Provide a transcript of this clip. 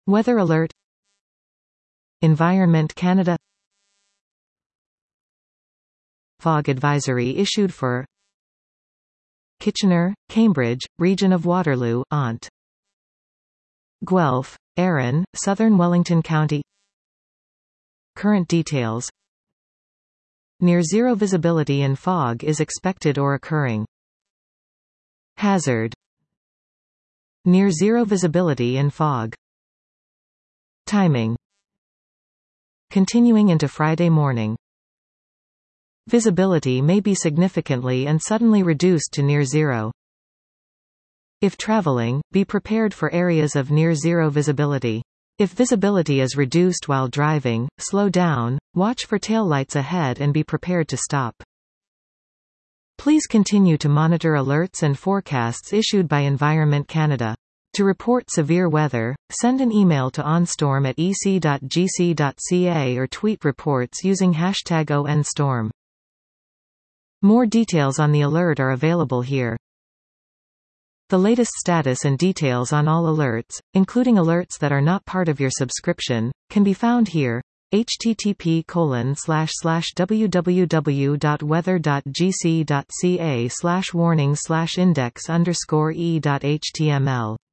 Weather alert. Environment Canada. Fog advisory issued for Kitchener, Cambridge, region of Waterloo, Ont. Guelph, Arran, southern Wellington County. Current details. Near zero visibility in fog is expected or occurring. Hazard. Near zero visibility in fog. Timing. Continuing into Friday morning. Visibility may be significantly and suddenly reduced to near zero. If traveling, be prepared for areas of near zero visibility. If visibility is reduced while driving, slow down, watch for taillights ahead and be prepared to stop. Please continue to monitor alerts and forecasts issued by Environment Canada. To report severe weather, send an email to onstorm@ec.gc.ca or tweet reports using #ONStorm. More details on the alert are available here. The latest status and details on all alerts, including alerts that are not part of your subscription, can be found here. http://www.weather.gc.ca/warnings/index_e.html